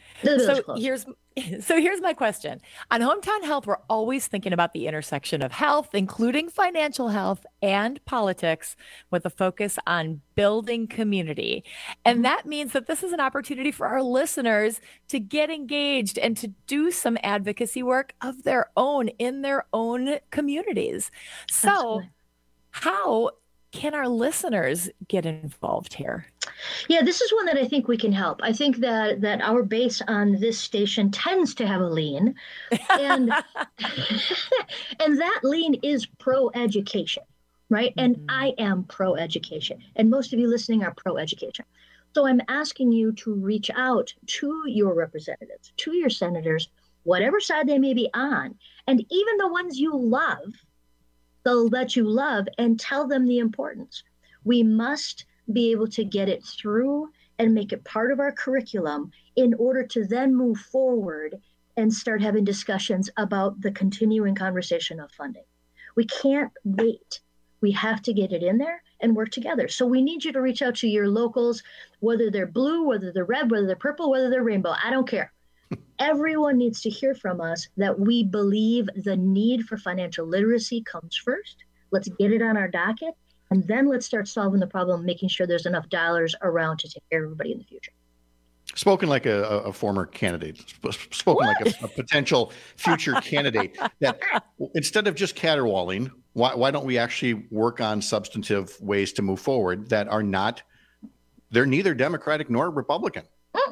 Here's my question. On Hometown Health, we're always thinking about the intersection of health, including financial health and politics, with a focus on building community. And that means that this is an opportunity for our listeners to get engaged and to do some advocacy work of their own in their own communities. So Absolutely. How can our listeners get involved here? Yeah, this is one that I think we can help. I think that our base on this station tends to have a lean, and and that lean is pro-education, right? Mm-hmm. And I am pro-education, and most of you listening are pro-education. So I'm asking you to reach out to your representatives, to your senators, whatever side they may be on, and even the ones you love, they'll let you love, and tell them the importance. We must be able to get it through and make it part of our curriculum in order to then move forward and start having discussions about the continuing conversation of funding. We can't wait. We have to get it in there and work together. So we need you to reach out to your locals, whether they're blue, whether they're red, whether they're purple, whether they're rainbow. I don't care. Everyone needs to hear from us that we believe the need for financial literacy comes first. Let's get it on our docket. And then let's start solving the problem, making sure there's enough dollars around to take care of everybody in the future. Spoken like a former candidate, spoken like a potential future candidate, that instead of just caterwauling, why don't we actually work on substantive ways to move forward that are not, they're neither Democratic nor Republican.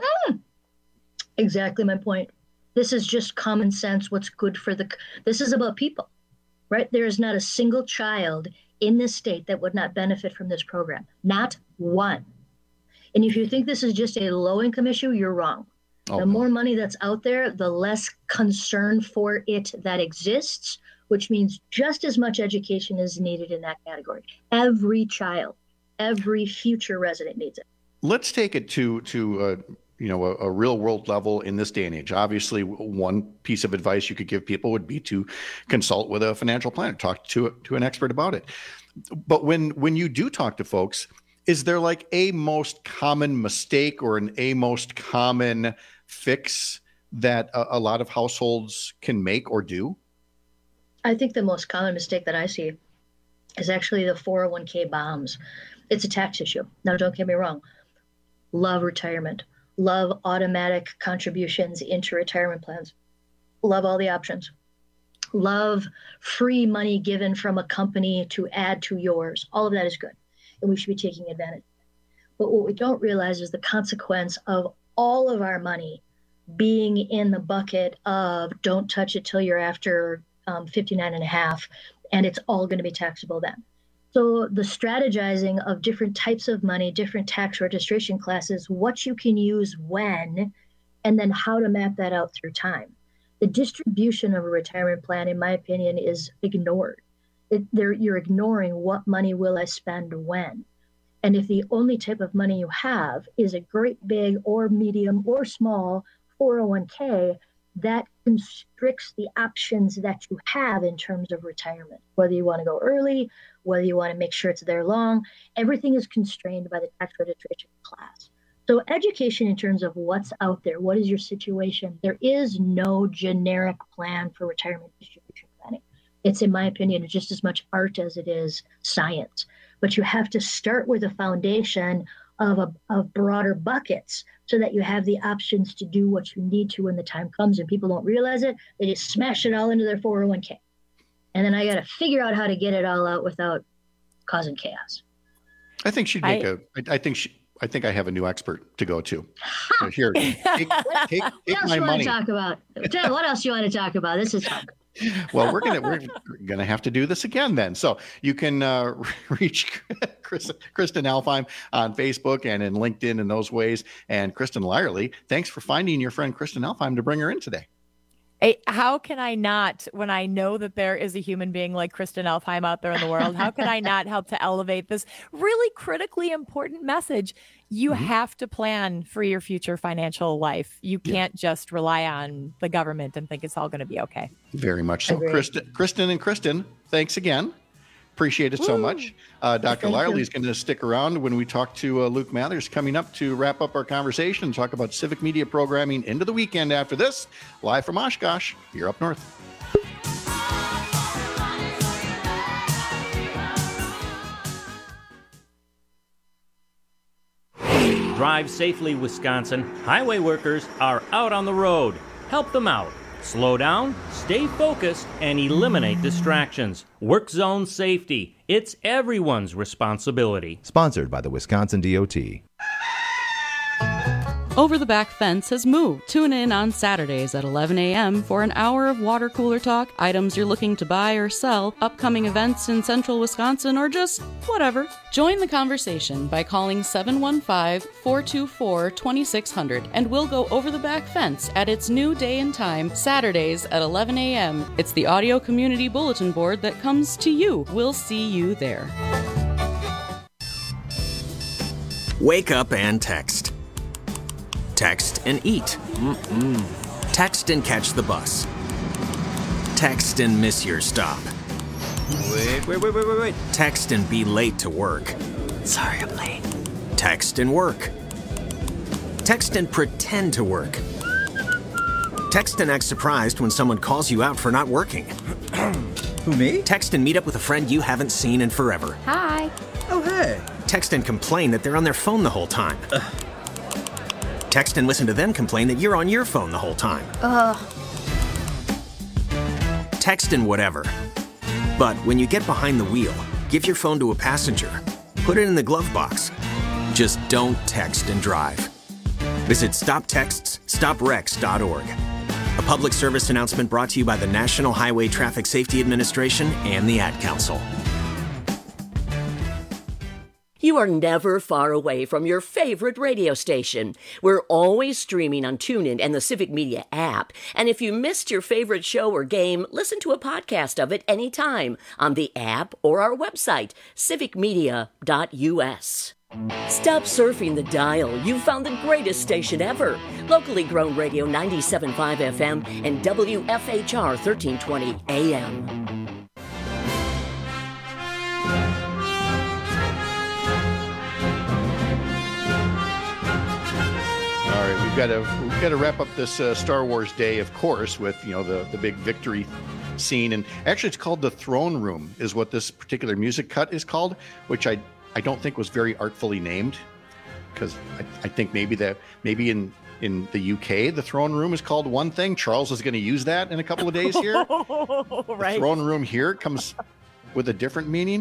Exactly my point. This is just common sense. What's good for this is about people, right? There is not a single child in this state that would not benefit from this program. Not one. And if you think this is just a low-income issue, you're wrong. The more money that's out there, the less concern for it that exists, which means just as much education is needed in that category. Every child, every future resident needs it. Let's take it to a real world level in this day and age. Obviously, one piece of advice you could give people would be to consult with a financial planner, talk to an expert about it. But when you do talk to folks, is there like a most common mistake or a most common fix that a lot of households can make or do? I think the most common mistake that I see is actually the 401k bombs. It's a tax issue. Now, don't get me wrong. Love retirement. Love automatic contributions into retirement plans. Love all the options. Love free money given from a company to add to yours. All of that is good, and we should be taking advantage of it. But what we don't realize is the consequence of all of our money being in the bucket of don't touch it till you're after 59 and a half, and it's all going to be taxable then. So the strategizing of different types of money, different tax registration classes, what you can use when, and then how to map that out through time. The distribution of a retirement plan, in my opinion, is ignored. You're ignoring what money will I spend when. And if the only type of money you have is a great big or medium or small 401k, that constricts the options that you have in terms of retirement. Whether you want to go early, whether you want to make sure it's there long, everything is constrained by the tax registration class. So education in terms of what's out there, what is your situation? There is no generic plan for retirement distribution planning. It's, in my opinion, just as much art as it is science. But you have to start with a foundation of broader buckets so that you have the options to do what you need to when the time comes, and people don't realize it. They just smash it all into their 401k. And then I got to figure out how to get it all out without causing chaos. I think she'd make I think I have a new expert to go to. So here, take my money. What else do you want to talk about? This is fun. Well, we're gonna have to do this again then. So you can reach Kristen Alfheim on Facebook and in LinkedIn in those ways. And Kristen Lyerly, thanks for finding your friend Kristen Alfheim to bring her in today. Hey, how can I not, when I know that there is a human being like Kristen Alfheim out there in the world, how can I not help to elevate this really critically important message? You have to plan for your future financial life. You can't just rely on the government and think it's all going to be okay. Very much so. Kristen, thanks again. Appreciate it so much. Dr. Lyerly is going to stick around when we talk to Luke Mathers coming up to wrap up our conversation and talk about civic media programming into the weekend after this. Live from Oshkosh, here up north. Drive safely, Wisconsin. Highway workers are out on the road. Help them out. Slow down, stay focused, and eliminate distractions. Work zone safety. It's everyone's responsibility. Sponsored by the Wisconsin DOT. Over the Back Fence has moved. Tune in on Saturdays at 11 a.m. for an hour of water cooler talk, items you're looking to buy or sell, upcoming events in central Wisconsin, or just whatever. Join the conversation by calling 715-424-2600, and we'll go over the back fence at its new day and time, Saturdays at 11 a.m. It's the audio community bulletin board that comes to you. We'll see you there. Wake up and text. Text and eat. Text and catch the bus. Text and miss your stop. Wait. Text and be late to work. Sorry, I'm late. Text and work. Text and pretend to work. Text and act surprised when someone calls you out for not working. Who, me? Text and meet up with a friend you haven't seen in forever. Hi. Oh, hey. Text and complain that they're on their phone the whole time. Text and listen to them complain that you're on your phone the whole time. Text and whatever. But when you get behind the wheel, give your phone to a passenger. Put it in the glove box. Just don't text and drive. Visit StopTextsStopWrecks.org. A public service announcement brought to you by the National Highway Traffic Safety Administration and the Ad Council. You are never far away from your favorite radio station. We're always streaming on TuneIn and the Civic Media app. And if you missed your favorite show or game, listen to a podcast of it anytime on the app or our website, civicmedia.us. Stop surfing the dial. You've found the greatest station ever. Locally grown radio 97.5 FM and WFHR 1320 AM. All right, we've got to wrap up this Star Wars day, of course, with the big victory scene, and actually it's called the Throne Room, is what this particular music cut is called, which I don't think was very artfully named, because I think maybe in the UK the Throne Room is called one thing. Charles is going to use that in a couple of days here. Right. The Throne Room here comes with a different meaning.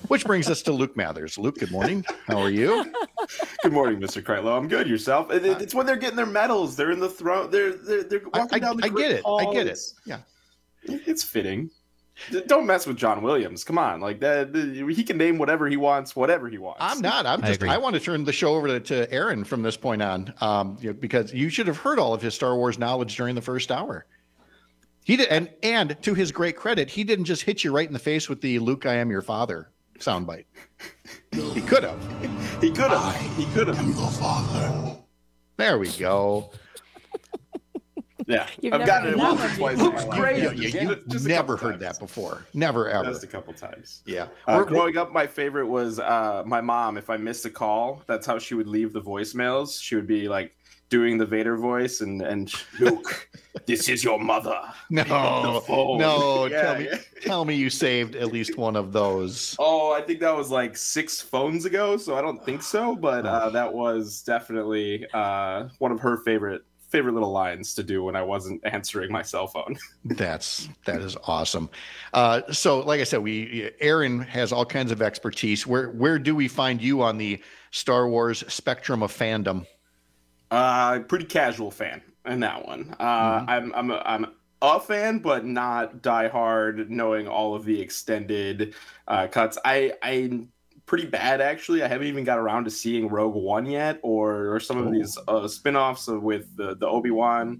Which brings us to Luke Mathers. Luke, good morning. How are you? Good morning, Mr. Kreitlow. I'm good. Yourself? It's when they're getting their medals. They're in the throne. They're walking down the great halls. I get it. Yeah, it's fitting. Don't mess with John Williams. Come on, like that. He can name whatever he wants. I'm not. I want to turn the show over to Aaron from this point on, because you should have heard all of his Star Wars knowledge during the first hour. He did, and to his great credit, he didn't just hit you right in the face with the "Luke, I am your father" soundbite. He could have. He could have. He could have. I'm the father. There we go. Yeah, I've gotten it once or twice. You've never heard that before. Never, ever. Just a couple times. Yeah. Growing up, my favorite was my mom. If I missed a call, that's how she would leave the voicemails. She would be like doing the Vader voice and Luke, this is your mother. No. Tell me you saved at least one of those. Oh, I think that was like 6 phones ago, so I don't think so. But that was definitely one of her favorite little lines to do when I wasn't answering my cell phone. That is awesome. So like I said, Aaron has all kinds of expertise. Where do we find you on the Star Wars spectrum of fandom? Pretty casual fan in that one. I'm a fan, but not diehard, knowing all of the extended cuts. I'm pretty bad, actually. I haven't even got around to seeing Rogue One yet, or some of these spin-offs with the Obi-Wan.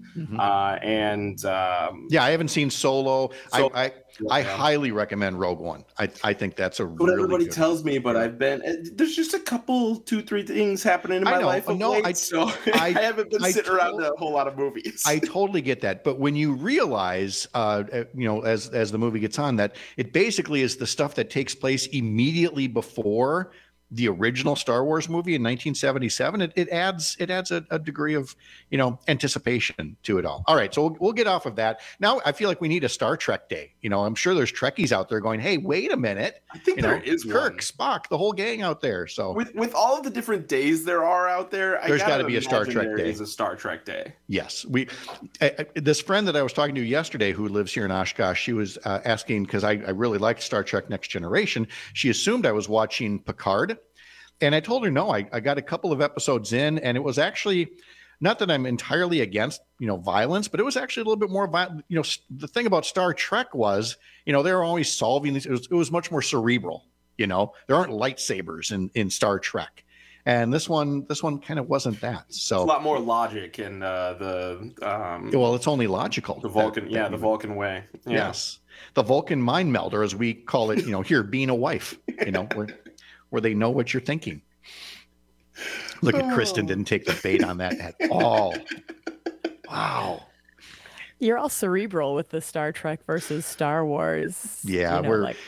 I haven't seen Solo. I highly recommend Rogue One. I think that's a what really everybody good tells me, but there's just a couple, 2-3 things happening in my life of late, so I haven't been sitting around a whole lot of movies. I totally get that, but when you realize, as the movie gets on, that it basically is the stuff that takes place immediately before the original Star Wars movie in 1977, it adds a degree of anticipation to it all. All right, so we'll get off of that. Now I feel like we need a Star Trek day. I'm sure there's Trekkies out there going, "Hey, wait a minute!" I think there is Kirk, Spock, the whole gang out there. So with all of the different days there are out there, there's got to be a Star Trek day. Is a Star Trek day. Yes, this friend that I was talking to yesterday who lives here in Oshkosh, she was asking, because I really liked Star Trek Next Generation. She assumed I was watching Picard. And I told her, no, I got a couple of episodes in, and it was actually, not that I'm entirely against, violence, but it was actually a little bit more violent. The thing about Star Trek was, they were always solving these. It was much more cerebral. There aren't lightsabers in Star Trek. And this one kind of wasn't that. So it's a lot more logic in well, it's only logical. The Vulcan, the Vulcan way. Yeah. Yes. The Vulcan mind melder, as we call it, here, being a wife, where they know what you're thinking. Look at Kristen, didn't take the bait on that at all. Wow. You're all cerebral with the Star Trek versus Star Wars. Yeah,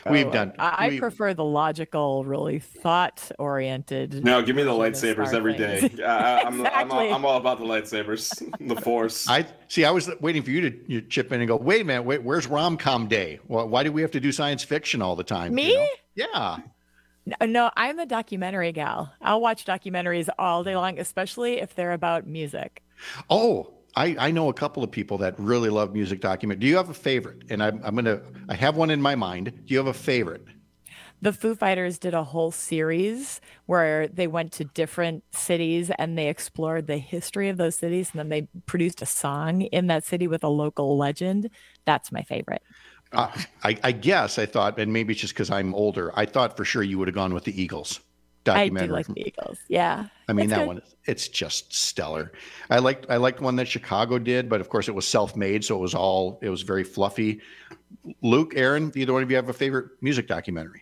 I prefer the logical, really thought-oriented. No, give me the lightsabers every day. I'm all about the lightsabers, the Force. I was waiting for you to chip in and go, wait a minute, where's rom-com day? Why do we have to do science fiction all the time? Me? Yeah. No, I'm the documentary gal. I'll watch documentaries all day long, especially if they're about music. Oh, I know a couple of people that really love music documentaries. Do you have a favorite? And I have one in my mind. Do you have a favorite? The Foo Fighters did a whole series where they went to different cities and they explored the history of those cities, and then they produced a song in that city with a local legend. That's my favorite. I guess I thought, and maybe it's just because I'm older, I thought for sure you would have gone with the Eagles documentary. I do like the Eagles. Yeah. I mean, that one, it's just stellar. I liked one that Chicago did, but of course it was self-made. So it was very fluffy. Luke, Aaron, either one of you have a favorite music documentary?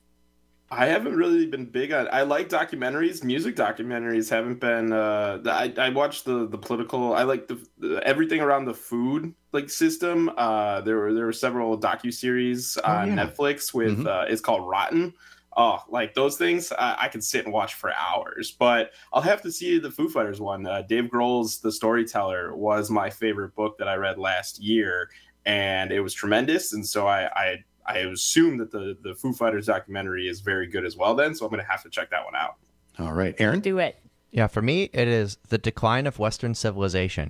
I haven't really been big on. I like documentaries. Music documentaries haven't been. I watched the political. I like the everything around the food system. There were several docuseries on Netflix with. It's called Rotten. Oh, like those things, I could sit and watch for hours. But I'll have to see the Foo Fighters one. Dave Grohl's The Storyteller was my favorite book that I read last year, and it was tremendous. And so I assume that the Foo Fighters documentary is very good as well then, so I'm going to have to check that one out. All right. Aaron? Do it. Yeah, for me, it is The Decline of Western Civilization.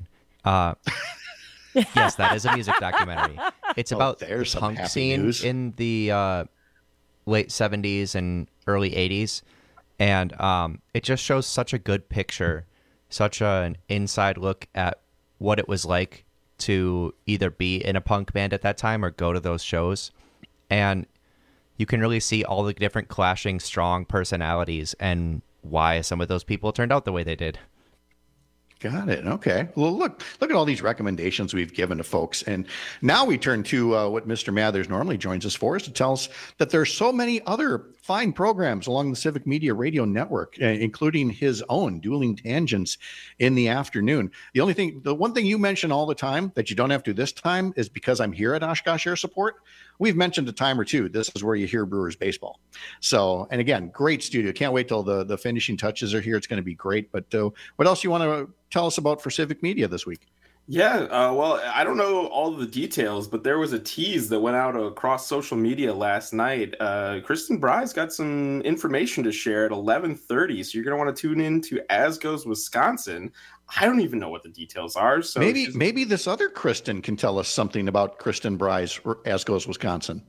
Yes, that is a music documentary. It's about the punk scene in the late 70s and early 80s. And it just shows such a good picture, such an inside look at what it was like to either be in a punk band at that time or go to those shows. And you can really see all the different clashing, strong personalities and why some of those people turned out the way they did. Got it. Okay. Well, look at all these recommendations we've given to folks. And now we turn to what Mr. Mathers normally joins us for, is to tell us that there's so many other fine programs along the Civic Media Radio Network, including his own Dueling Tangents in the afternoon. The one thing you mention all the time that you don't have to this time is because I'm here at Oshkosh Air Support. We've mentioned a time or two, this is where you hear Brewers baseball. So, and again, great studio. Can't wait till the finishing touches are here. It's going to be great. But what else you want to tell us about for Civic Media this week? Yeah, well, I don't know all the details, but there was a tease that went out across social media last night. Kristen Bry's got some information to share at 11:30, so you're going to want to tune in to As Goes Wisconsin. I don't even know what the details are. So maybe this other Kristen can tell us something about Kristen Bry's As Goes Wisconsin.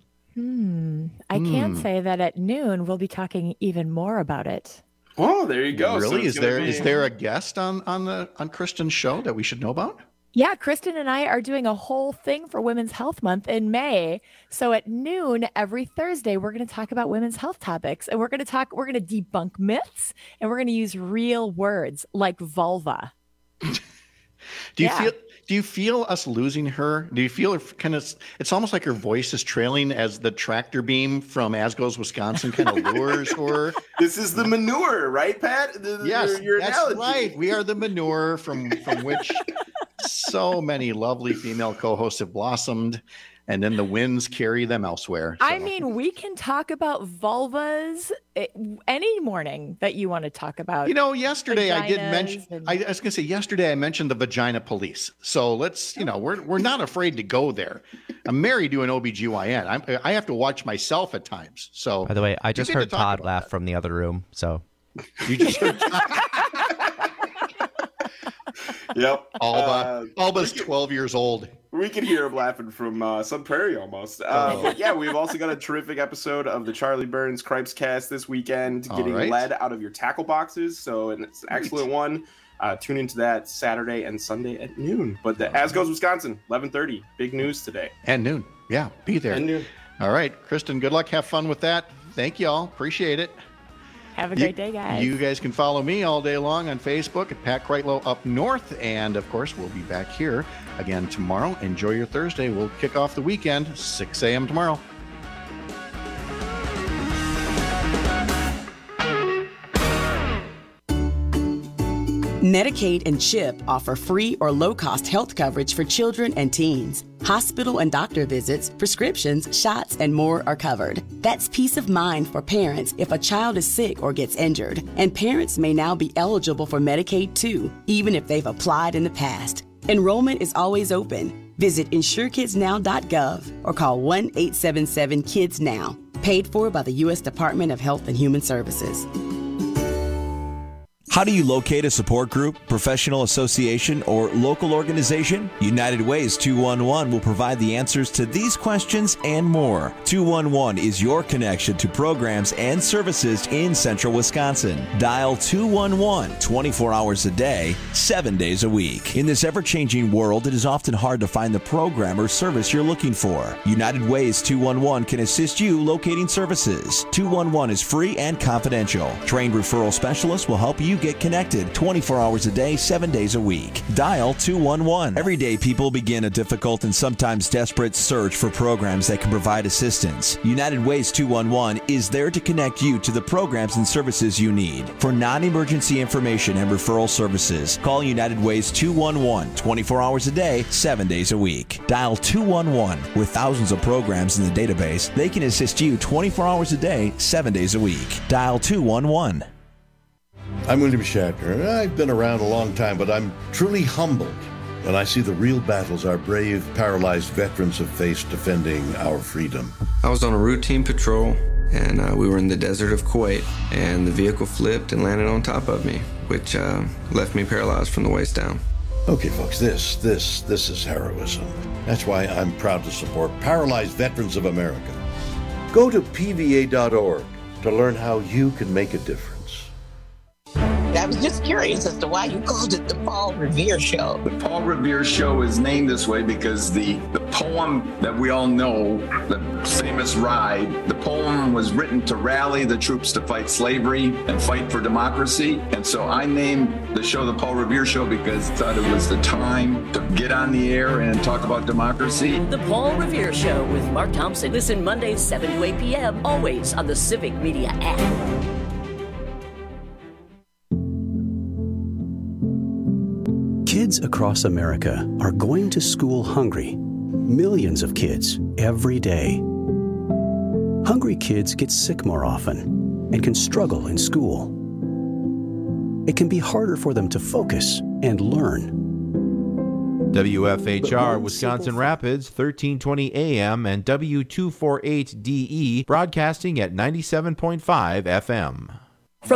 I can say that at noon we'll be talking even more about it. Oh, there you go. Really? So is there a guest on Kristen's show that we should know about? Yeah, Kristen and I are doing a whole thing for Women's Health Month in May. So at noon every Thursday, we're going to talk about women's health topics, and we're going to debunk myths, and we're going to use real words like vulva. Do you feel us losing her? Do you feel her kind of? It's almost like her voice is trailing as the tractor beam from As Goes Wisconsin kind of lures her. This is the manure, right, Pat? Yes, your that's analogy. right. We are the manure from which so many lovely female co-hosts have blossomed, and then the winds carry them elsewhere. So. I mean, we can talk about vulvas any morning that you want to talk about. You know, yesterday I did mention, and... I was going to say yesterday I mentioned the vagina police. So let's, we're not afraid to go there. I'm married to an OBGYN. I have to watch myself at times. So by the way, I just heard Todd laugh from the other room. So you just heard Yep. Alba's 12 years old. We can hear him laughing from Sun Prairie almost. But yeah, we've also got a terrific episode of the Charlie Burns Cripes Cast this weekend, getting lead out of your tackle boxes. So it's an excellent one. Tune into that Saturday and Sunday at noon. But As Goes Wisconsin, 11:30. Big news today. And noon. Yeah, be there. And noon. All right, Kristen, good luck. Have fun with that. Thank you all. Appreciate it. Have a great day, guys. You guys can follow me all day long on Facebook at Pat Kreitlow Up North. And, of course, we'll be back here again tomorrow. Enjoy your Thursday. We'll kick off the weekend, 6 a.m. tomorrow. Medicaid and CHIP offer free or low-cost health coverage for children and teens. Hospital and doctor visits, prescriptions, shots, and more are covered. That's peace of mind for parents if a child is sick or gets injured. And parents may now be eligible for Medicaid too, even if they've applied in the past. Enrollment is always open. Visit InsureKidsNow.gov or call 1-877-KIDS-NOW. Paid for by the U.S. Department of Health and Human Services. How do you locate a support group, professional association, or local organization? United Ways 211 will provide the answers to these questions and more. 211 is your connection to programs and services in central Wisconsin. Dial 211 24 hours a day, 7 days a week. In this ever-changing world, it is often hard to find the program or service you're looking for. United Ways 211 can assist you locating services. 211 is free and confidential. Trained referral specialists will help you get connected 24 hours a day, 7 days a week. Dial 211. Every day, people begin a difficult and sometimes desperate search for programs that can provide assistance. United Ways 211 is there to connect you to the programs and services you need. For non-emergency information and referral services, call United Ways 211 24 hours a day, 7 days a week. Dial 211. With thousands of programs in the database, they can assist you 24 hours a day, 7 days a week. Dial 211. I'm William Shatner. I've been around a long time, but I'm truly humbled when I see the real battles our brave, paralyzed veterans have faced defending our freedom. I was on a routine patrol, and we were in the desert of Kuwait, and the vehicle flipped and landed on top of me, which left me paralyzed from the waist down. Okay, folks, this is heroism. That's why I'm proud to support Paralyzed Veterans of America. Go to PVA.org to learn how you can make a difference. I was just curious as to why you called it the Paul Revere Show. The Paul Revere Show is named this way because the poem that we all know, the famous Ride, the poem was written to rally the troops to fight slavery and fight for democracy. And so I named the show the Paul Revere Show because I thought it was the time to get on the air and talk about democracy. The Paul Revere Show with Mark Thompson. Listen Mondays 7 to 8 p.m. always on the Civic Media app. Kids across America are going to school hungry. Millions of kids every day. Hungry kids get sick more often and can struggle in school. It can be harder for them to focus and learn. WFHR Wisconsin Rapids, 1320 AM and W248DE, broadcasting at 97.5 FM.